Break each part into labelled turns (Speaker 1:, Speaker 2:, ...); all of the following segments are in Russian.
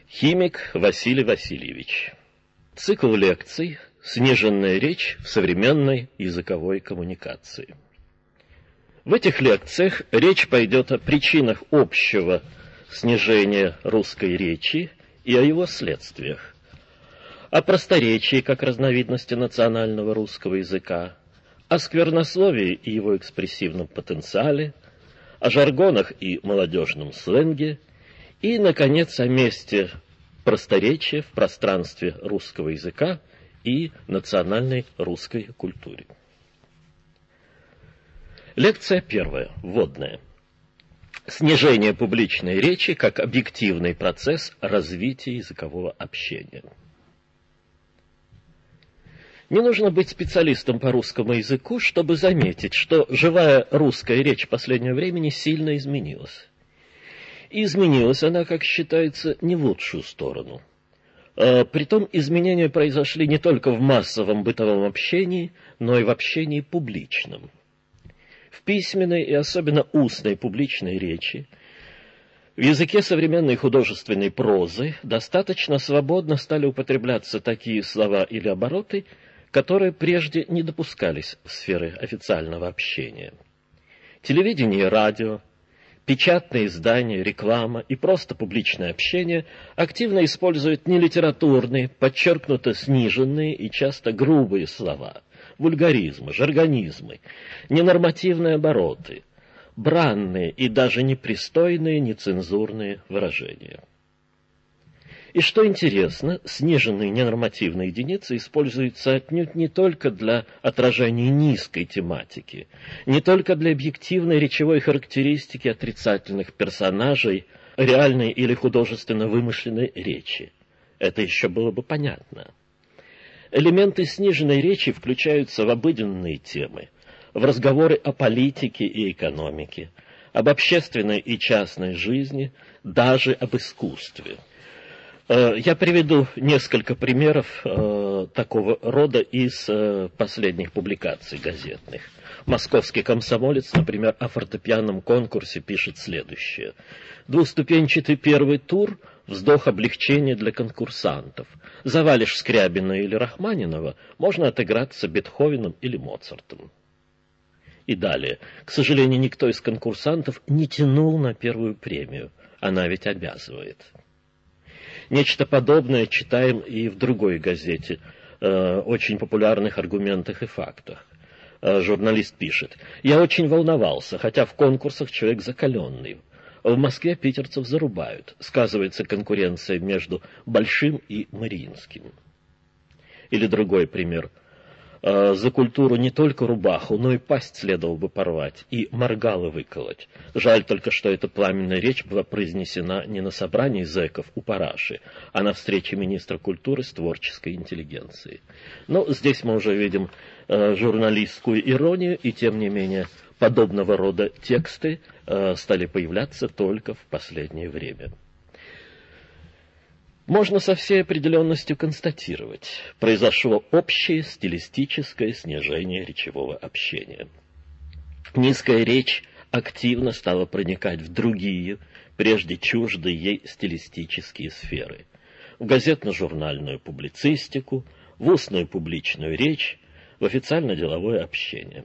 Speaker 1: Химик Василий Васильевич. Цикл лекций «Сниженная речь в современной языковой коммуникации». В этих лекциях речь пойдет о причинах общего снижения русской речи и о его следствиях, о просторечии как разновидности национального русского языка, о сквернословии и его экспрессивном потенциале, о жаргонах и молодежном сленге и, наконец, о месте просторечия в пространстве русского языка и национальной русской культуре. Лекция первая, вводная. Снижение публичной речи как объективный процесс развития языкового общения. Не нужно быть специалистом по русскому языку, чтобы заметить, что живая русская речь в последнее время сильно изменилась. И изменилась она, как считается, не в лучшую сторону. Притом изменения произошли не только в массовом бытовом общении, но и в общении публичном. В письменной и особенно устной публичной речи, в языке современной художественной прозы достаточно свободно стали употребляться такие слова или обороты, которые прежде не допускались в сферы официального общения. Телевидение и радио, печатные издания, реклама и просто публичное общение активно используют нелитературные, подчеркнуто сниженные и часто грубые слова, вульгаризмы, жаргонизмы, ненормативные обороты, бранные и даже непристойные, нецензурные выражения. И что интересно, сниженные ненормативные единицы используются отнюдь не только для отражения низкой тематики, не только для объективной речевой характеристики отрицательных персонажей реальной или художественно вымышленной речи. Это еще было бы понятно. Элементы сниженной речи включаются в обыденные темы, в разговоры о политике и экономике, об общественной и частной жизни, даже об искусстве. Я приведу несколько примеров такого рода из последних публикаций газетных. Московский комсомолец, например, о фортепианном конкурсе пишет следующее. Двуступенчатый первый тур – вздох облегчения для конкурсантов. Завалишь Скрябина или Рахманинова, можно отыграться Бетховеном или Моцартом. И далее. К сожалению, никто из конкурсантов не тянул на первую премию. Она ведь обязывает. Нечто подобное читаем и в другой газете, очень популярных «Аргументах и фактах». Журналист пишет: «Я очень волновался, хотя в конкурсах человек закаленный. В Москве питерцев зарубают. Сказывается конкуренция между Большим и Мариинским». Или другой пример. «За культуру не только рубаху, но и пасть следовало бы порвать, и моргалы выколоть. Жаль только, что эта пламенная речь была произнесена не на собрании зэков у параши, а на встрече министра культуры с творческой интеллигенцией». Но здесь мы уже видим журналистскую иронию, и тем не менее подобного рода тексты стали появляться только в последнее время. Можно со всей определенностью констатировать, произошло общее стилистическое снижение речевого общения. Низкая речь активно стала проникать в другие, прежде чуждые ей стилистические сферы. В газетно-журнальную публицистику, в устную публичную речь, в официально-деловое общение.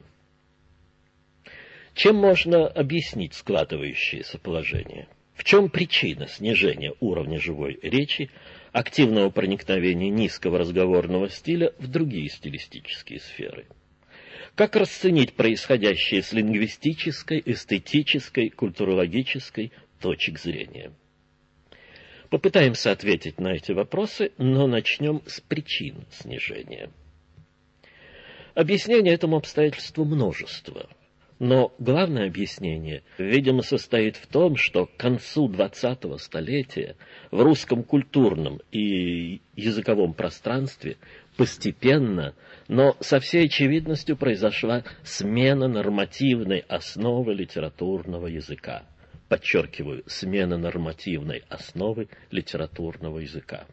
Speaker 1: Чем можно объяснить складывающееся положение? В чем причина снижения уровня живой речи, активного проникновения низкого разговорного стиля в другие стилистические сферы? Как расценить происходящее с лингвистической, эстетической, культурологической точек зрения? Попытаемся ответить на эти вопросы, но начнем с причин снижения. Объяснений этому обстоятельству множество. Но главное объяснение, видимо, состоит в том, что к концу 20-го столетия в русском культурном и языковом пространстве постепенно, но со всей очевидностью произошла смена нормативной основы литературного языка. Подчеркиваю, смена нормативной основы литературного языка.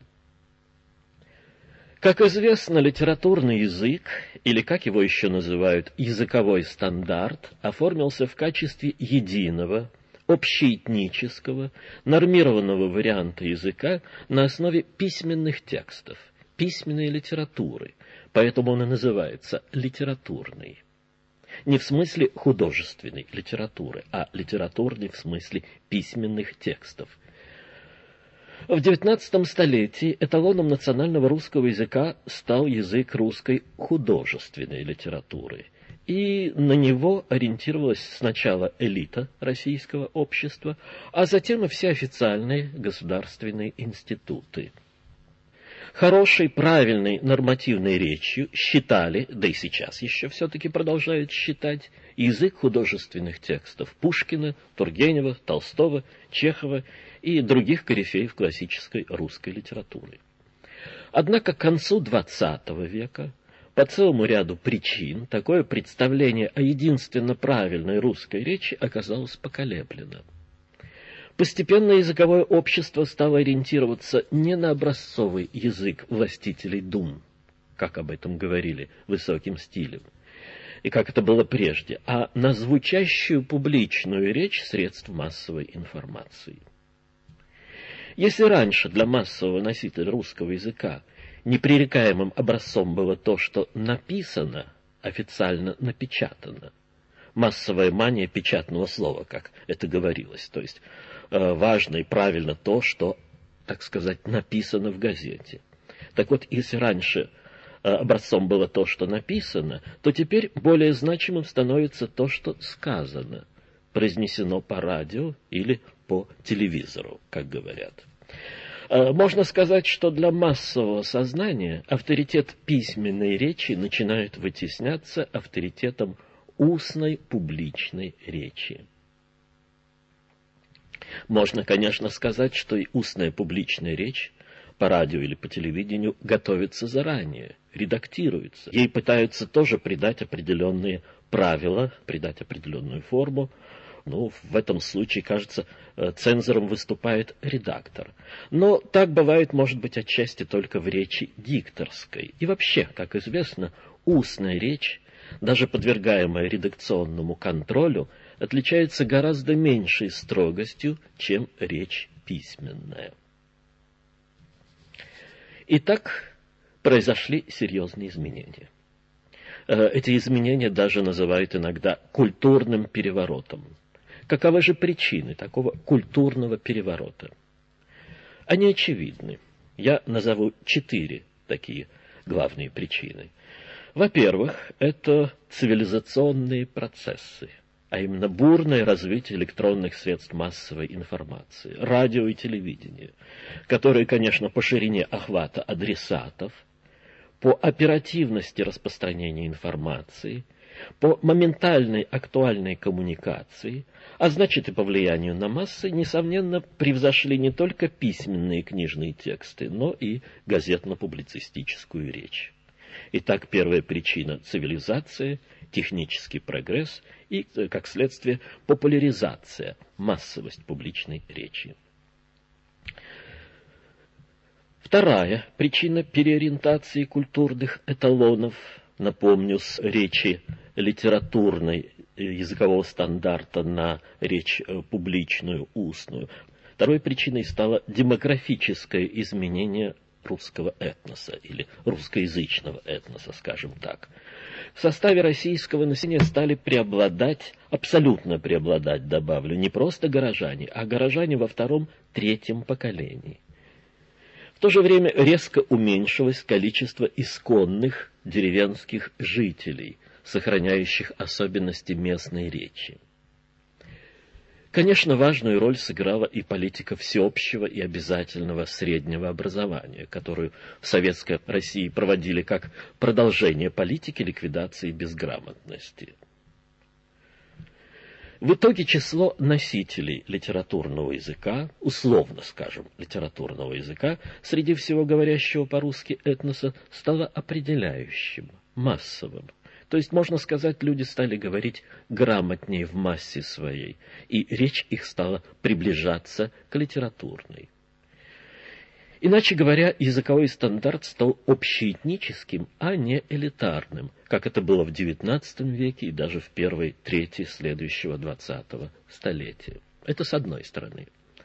Speaker 1: Как известно, литературный язык, или как его еще называют, языковой стандарт, оформился в качестве единого, общеэтнического, нормированного варианта языка на основе письменных текстов, письменной литературы, поэтому он и называется литературный. Не в смысле художественной литературы, а литературный в смысле письменных текстов. В XIX столетии эталоном национального русского языка стал язык русской художественной литературы, и на него ориентировалась сначала элита российского общества, а затем и все официальные государственные институты. Хорошей, правильной, нормативной речью считали, да и сейчас еще все-таки продолжают считать, язык художественных текстов Пушкина, Тургенева, Толстого, Чехова и других корифеев классической русской литературы. Однако к концу XX века по целому ряду причин такое представление о единственно правильной русской речи оказалось поколеблено. Постепенно языковое общество стало ориентироваться не на образцовый язык властителей дум, как об этом говорили высоким стилем, и как это было прежде, а на звучащую публичную речь средств массовой информации. Если раньше для массового носителя русского языка непререкаемым образцом было то, что написано, официально напечатано, массовая мания печатного слова, как это говорилось, то есть важно и правильно то, что, так сказать, написано в газете. Так вот, если раньше образцом было то, что написано, то теперь более значимым становится то, что сказано, произнесено по радио или по телевизору, как говорят. Можно сказать, что для массового сознания авторитет письменной речи начинает вытесняться авторитетом устной публичной речи. Можно, конечно, сказать, что и устная публичная речь по радио или по телевидению готовится заранее, редактируется. Ей пытаются тоже придать определенные правила, придать определенную форму. Ну, в этом случае, кажется, цензором выступает редактор. Но так бывает, может быть, отчасти только в речи дикторской. И вообще, как известно, устная речь, даже подвергаемая редакционному контролю, отличается гораздо меньшей строгостью, чем речь письменная. Итак, произошли серьезные изменения. Эти изменения даже называют иногда культурным переворотом. Каковы же причины такого культурного переворота? Они очевидны. Я назову 4 такие главные причины. Во-первых, это цивилизационные процессы, а именно бурное развитие электронных средств массовой информации, радио и телевидение, которые, конечно, по ширине охвата адресатов, по оперативности распространения информации, по моментальной актуальной коммуникации, а значит и по влиянию на массы, несомненно, превзошли не только письменные книжные тексты, но и газетно-публицистическую речь. Итак, первая причина – цивилизация, технический прогресс и, как следствие, популяризация, массовость публичной речи. Вторая причина переориентации культурных эталонов, напомню, с речи литературной, языкового стандарта на речь публичную, устную. Второй причиной стало демографическое изменение русского этноса или русскоязычного этноса, скажем так. В составе российского населения стали преобладать, абсолютно преобладать, добавлю, не просто горожане, а горожане во втором-третьем поколении. В то же время резко уменьшилось количество исконных деревенских жителей, сохраняющих особенности местной речи. Конечно, важную роль сыграла и политика всеобщего и обязательного среднего образования, которую в Советской России проводили как продолжение политики ликвидации безграмотности. В итоге число носителей литературного языка, условно скажем, литературного языка, среди всего говорящего по-русски этноса стало определяющим, массовым. То есть, можно сказать, люди стали говорить грамотнее в массе своей, и речь их стала приближаться к литературной. Иначе говоря, языковой стандарт стал общеэтническим, а не элитарным, как это было в XIX веке и даже в первой трети следующего XX столетия. Это с одной стороны.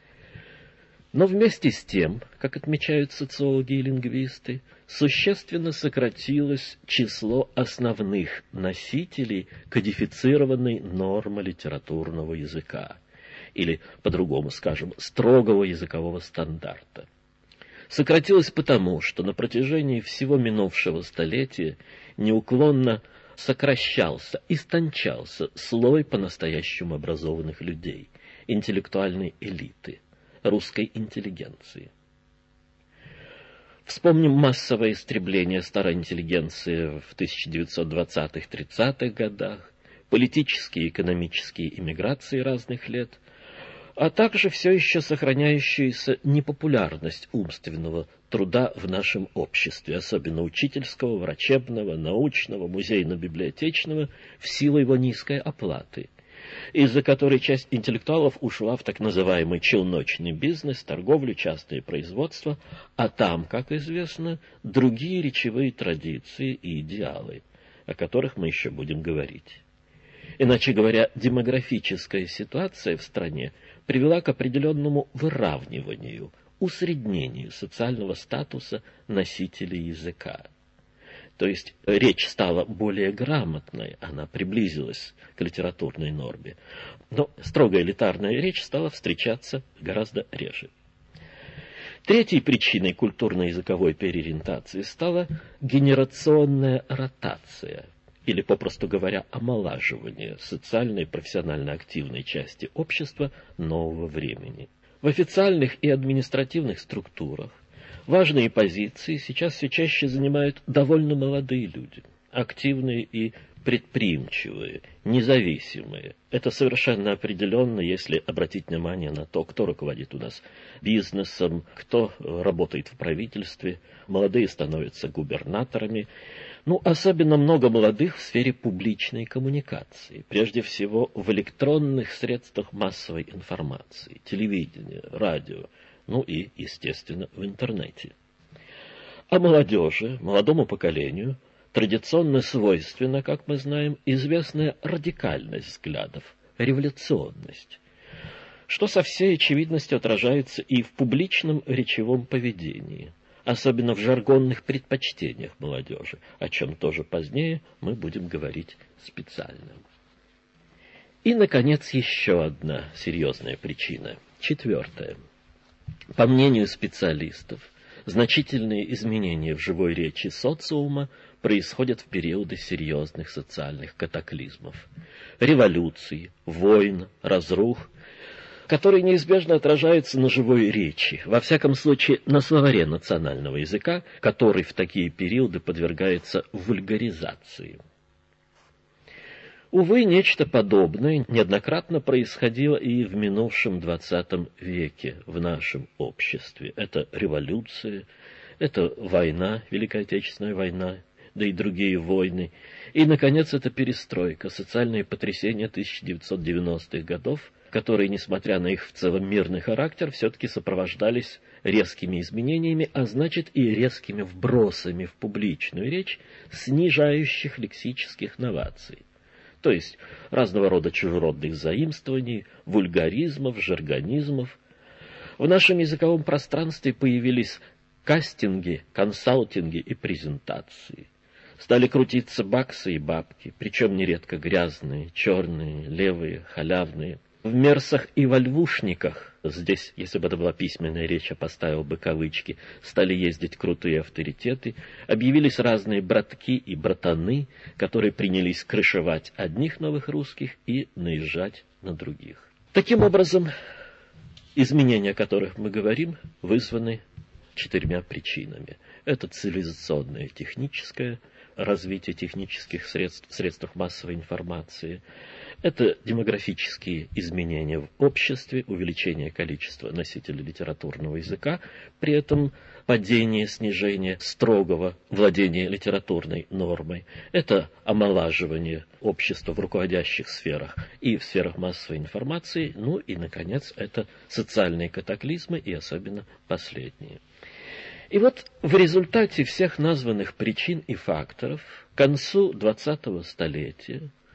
Speaker 1: Но вместе с тем, как отмечают социологи и лингвисты, существенно сократилось число основных носителей кодифицированной нормы литературного языка, или, по-другому скажем, строгого языкового стандарта. Сократилось потому, что на протяжении всего минувшего столетия неуклонно сокращался, истончался слой по-настоящему образованных людей, интеллектуальной элиты, русской интеллигенции. Вспомним массовое истребление старой интеллигенции в 1920-30-х годах, политические и экономические эмиграции разных лет, а также все еще сохраняющуюся непопулярность умственного труда в нашем обществе, особенно учительского, врачебного, научного, музейно-библиотечного, в силу его низкой оплаты, из-за которой часть интеллектуалов ушла в так называемый челночный бизнес, торговлю, частное производство, а там, как известно, другие речевые традиции и идеалы, о которых мы еще будем говорить. Иначе говоря, демографическая ситуация в стране привела к определенному выравниванию, усреднению социального статуса носителей языка. То есть речь стала более грамотной, она приблизилась к литературной норме. Но строго элитарная речь стала встречаться гораздо реже. Третьей причиной культурно-языковой переориентации стала генерационная ротация, или, попросту говоря, омолаживание социальной и профессионально активной части общества нового времени. В официальных и административных структурах важные позиции сейчас все чаще занимают довольно молодые люди, активные и предприимчивые, независимые. Это совершенно определенно, если обратить внимание на то, кто руководит у нас бизнесом, кто работает в правительстве. Молодые становятся губернаторами. Особенно много молодых в сфере публичной коммуникации, прежде всего в электронных средствах массовой информации, телевидение, радио, и, естественно, в интернете. А молодежи, молодому поколению, традиционно свойственна, как мы знаем, известная радикальность взглядов, революционность, что со всей очевидностью отражается и в публичном речевом поведении, особенно в жаргонных предпочтениях молодежи, о чем тоже позднее мы будем говорить специально. И, наконец, еще одна серьезная причина, четвертая. По мнению специалистов, значительные изменения в живой речи социума происходят в периоды серьезных социальных катаклизмов, революций, войн, разрух, которые неизбежно отражаются на живой речи, во всяком случае на словаре национального языка, который в такие периоды подвергается вульгаризации. Увы, нечто подобное неоднократно происходило и в минувшем XX веке в нашем обществе. Это революция, это война, Великая Отечественная война, да и другие войны. И, наконец, это перестройка, социальные потрясения 1990-х годов, которые, несмотря на их в целом мирный характер, все-таки сопровождались резкими изменениями, а значит и резкими вбросами в публичную речь снижающих лексических новаций. То есть разного рода чужеродных заимствований, вульгаризмов, жаргонизмов. В нашем языковом пространстве появились кастинги, консалтинги и презентации. Стали крутиться баксы и бабки, причем нередко грязные, черные, левые, халявные. В мерсах и во львушниках, здесь, если бы это была письменная речь, я поставил бы кавычки, стали ездить крутые авторитеты, объявились разные братки и братаны, которые принялись крышевать одних новых русских и наезжать на других. Таким образом, изменения, о которых мы говорим, вызваны 4 причинами. Это цивилизационное техническое развитие технических средств массовой информации. Это демографические изменения в обществе, увеличение количества носителей литературного языка, при этом падение, снижение строгого владения литературной нормой. Это омолаживание общества в руководящих сферах и в сферах массовой информации. И, наконец, это социальные катаклизмы и особенно последние. И вот в результате всех названных причин и факторов к концу 20-го столетия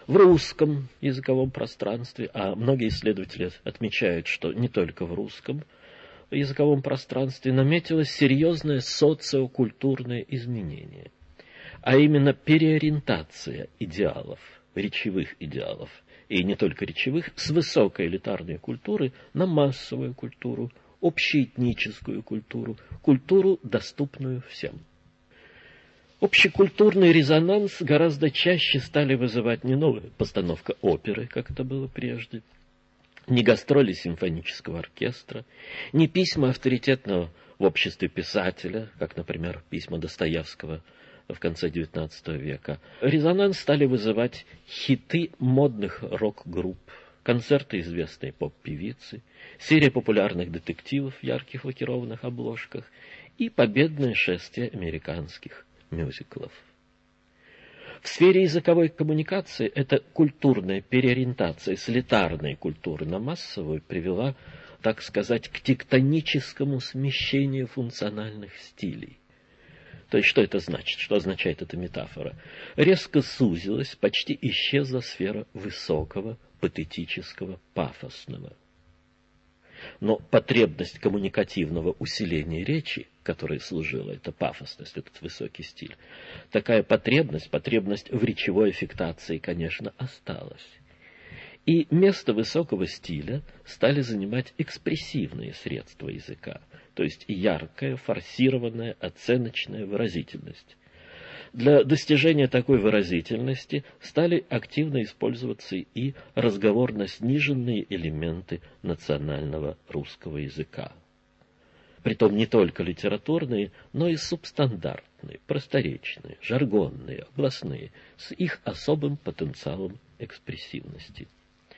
Speaker 1: В русском языковом пространстве, а многие исследователи отмечают, что не только в русском языковом пространстве, наметилось серьезное социокультурное изменение, а именно переориентация идеалов, речевых идеалов, и не только речевых, с высокой элитарной культуры на массовую культуру, общеэтническую культуру, культуру, доступную всем. Общекультурный резонанс гораздо чаще стали вызывать не новая постановка оперы, как это было прежде, не гастроли симфонического оркестра, не письма авторитетного в обществе писателя, как, например, письма Достоевского в конце XIX века. Резонанс стали вызывать хиты модных рок-групп, концерты известной поп-певицы, серия популярных детективов в ярких лакированных обложках и победное шествие американских мюзиклов. В сфере языковой коммуникации эта культурная переориентация с элитарной культуры на массовую привела, так сказать, к тектоническому смещению функциональных стилей. То есть, что это значит? Что означает эта метафора? Резко сузилась, почти исчезла сфера высокого, патетического, пафосного. Но потребность коммуникативного усиления речи, которой служила эта пафосность, этот высокий стиль, такая потребность в речевой аффектации, конечно, осталась. И место высокого стиля стали занимать экспрессивные средства языка, то есть яркая, форсированная, оценочная выразительность. Для достижения такой выразительности стали активно использоваться и разговорно-сниженные элементы национального русского языка. Притом не только литературные, но и субстандартные, просторечные, жаргонные, областные, с их особым потенциалом экспрессивности.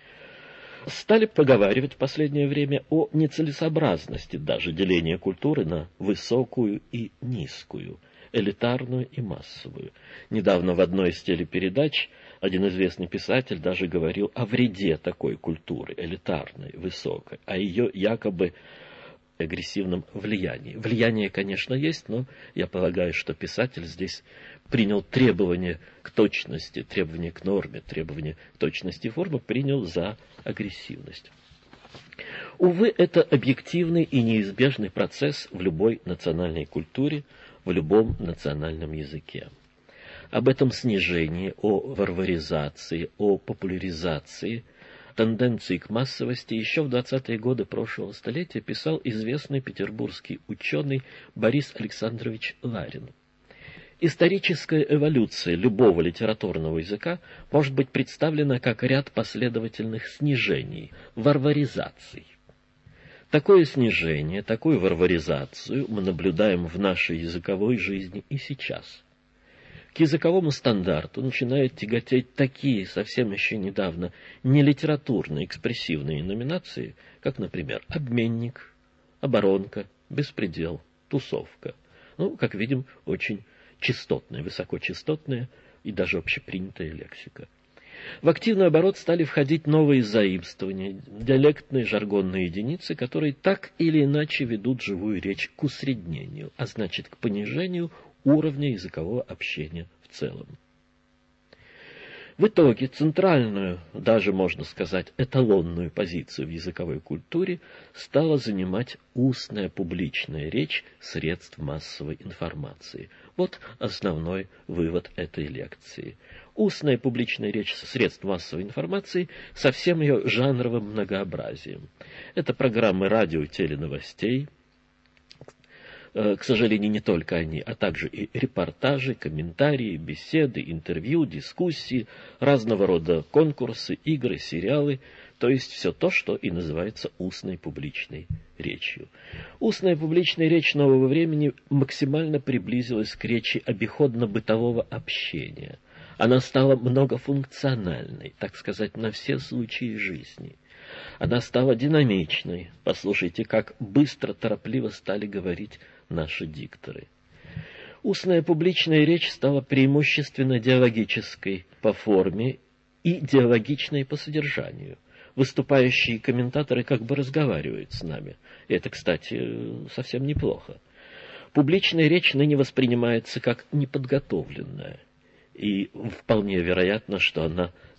Speaker 1: Стали поговаривать в последнее время о нецелесообразности даже деления культуры на высокую и низкую, элитарную и массовую. Недавно в одной из телепередач один известный писатель даже говорил о вреде такой культуры, элитарной, высокой, о ее якобы агрессивном влиянии. Влияние, конечно, есть, но я полагаю, что писатель здесь принял требования к точности, требования к норме, требования к точности формы, принял за агрессивность. Увы, это объективный и неизбежный процесс в любой национальной культуре, в любом национальном языке. Об этом снижении, о варваризации, о популяризации, тенденции к массовости еще в 20-е годы прошлого столетия писал известный петербургский ученый Борис Александрович Ларин. Историческая эволюция любого литературного языка может быть представлена как ряд последовательных снижений, варваризаций. Такое снижение, такую варваризацию мы наблюдаем в нашей языковой жизни и сейчас. К языковому стандарту начинают тяготеть такие совсем еще недавно нелитературные экспрессивные номинации, как, например, обменник, оборонка, беспредел, тусовка. Как видим, очень частотная, высокочастотная и даже общепринятая лексика. В активный оборот стали входить новые заимствования, диалектные жаргонные единицы, которые так или иначе ведут живую речь к усреднению, а значит к понижению уровня языкового общения в целом. В итоге центральную, даже можно сказать, эталонную позицию в языковой культуре стала занимать устная публичная речь средств массовой информации. Вот основной вывод этой лекции. Устная публичная речь средств массовой информации со всем ее жанровым многообразием. Это программы радио и теленовостей, к сожалению, не только они, а также и репортажи, комментарии, беседы, интервью, дискуссии, разного рода конкурсы, игры, сериалы, то есть все то, что и называется устной публичной речью. Устная публичная речь нового времени максимально приблизилась к речи обиходно-бытового общения. Она стала многофункциональной, так сказать, на все случаи жизни. Она стала динамичной. Послушайте, как быстро, торопливо стали говорить наши дикторы. Устная публичная речь стала преимущественно диалогической по форме и диалогичной по содержанию. Выступающие комментаторы как бы разговаривают с нами. И это, кстати, совсем неплохо. Публичная речь ныне воспринимается как неподготовленная. И вполне вероятно, что она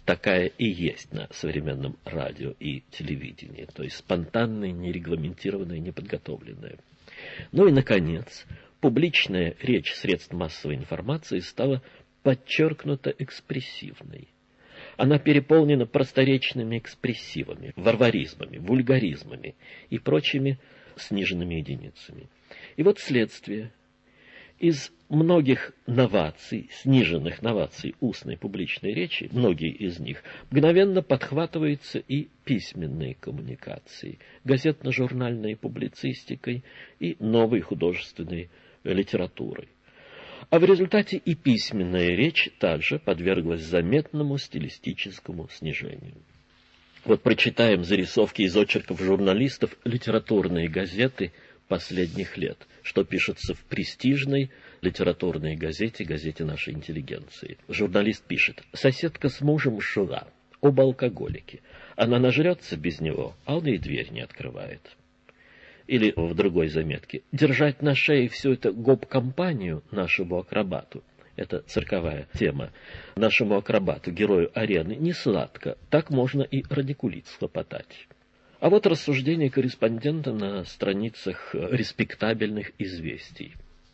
Speaker 1: такая и есть на современном радио и телевидении, то есть спонтанная, нерегламентированная, неподготовленная. Ну и, наконец, публичная речь средств массовой информации стала подчеркнуто экспрессивной. Она переполнена просторечными экспрессивами, варваризмами, вульгаризмами и прочими сниженными единицами. И вот следствие. Из многих новаций, сниженных новаций устной публичной речи, многие из них, мгновенно подхватываются и письменные коммуникации, газетно-журнальной публицистикой и новой художественной литературой. А в результате и письменная речь также подверглась заметному стилистическому снижению. Вот прочитаем зарисовки из очерков журналистов литературные газеты последних лет, что пишется в престижной литературной газете, газете нашей интеллигенции. Журналист пишет: «Соседка с мужем шла, оба алкоголики. Она нажрется без него, а он ей дверь не открывает». Или в другой заметке: «Держать на шее всю эту гоп-компанию нашему акробату». Это цирковая тема. Нашему акробату, герою арены, не сладко. Так можно и радикулит схлопотать. А вот рассуждение корреспондента на страницах респектабельных известий.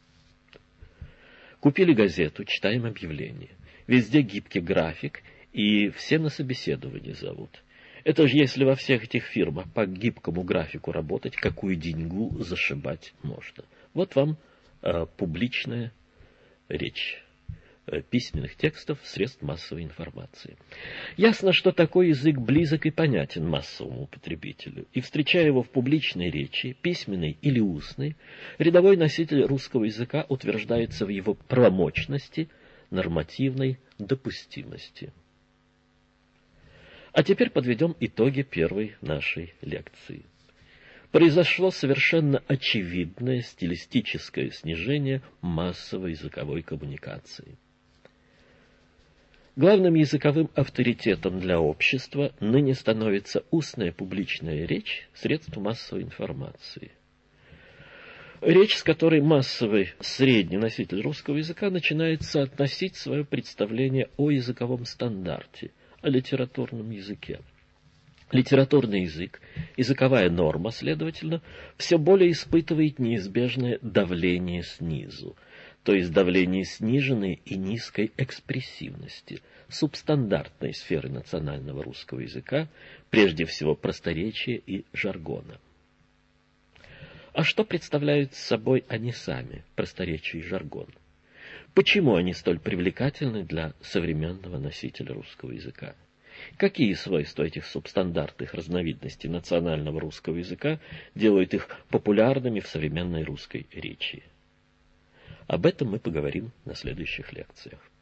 Speaker 1: Купили газету, читаем объявление. Везде гибкий график, и все на собеседование зовут. Это же если во всех этих фирмах по гибкому графику работать, какую деньгу зашибать можно. Вот вам публичная речь письменных текстов средств массовой информации. Ясно, что такой язык близок и понятен массовому потребителю, и, встречая его в публичной речи, письменной или устной, рядовой носитель русского языка утверждается в его правомочности, нормативной допустимости. А теперь подведем итоги первой нашей лекции. Произошло совершенно очевидное стилистическое снижение массовой языковой коммуникации. Главным языковым авторитетом для общества ныне становится устная публичная речь средств массовой информации. Речь, с которой массовый средний носитель русского языка начинает соотносить свое представление о языковом стандарте, о литературном языке. Литературный язык, языковая норма, следовательно, все более испытывает неизбежное давление снизу, то есть давление сниженной и низкой экспрессивности, субстандартной сферы национального русского языка, прежде всего просторечия и жаргона. А что представляют собой они сами, просторечие и жаргон? Почему они столь привлекательны для современного носителя русского языка? Какие свойства этих субстандартных разновидностей национального русского языка делают их популярными в современной русской речи? Об этом мы поговорим на следующих лекциях.